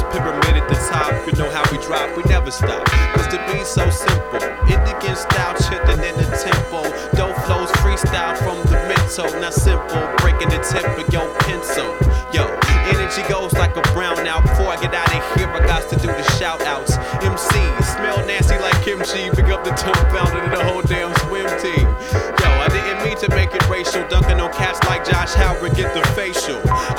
pyramid at the top. You know how we drop, we never stop. Cause the beat's so simple. Indian style, chilling in the tempo. Dope flows freestyle from the mental. Not simple, breaking the tip of your pencil. Yo, energy goes like a brownout. Before I get out of here, I got to do the shout outs. MC, smell nasty like kimchi. Pick up the tongue founder of the whole damn swim team. Yo, I didn't mean to make it racial. Dunking on cats like Josh Howard, get the facial.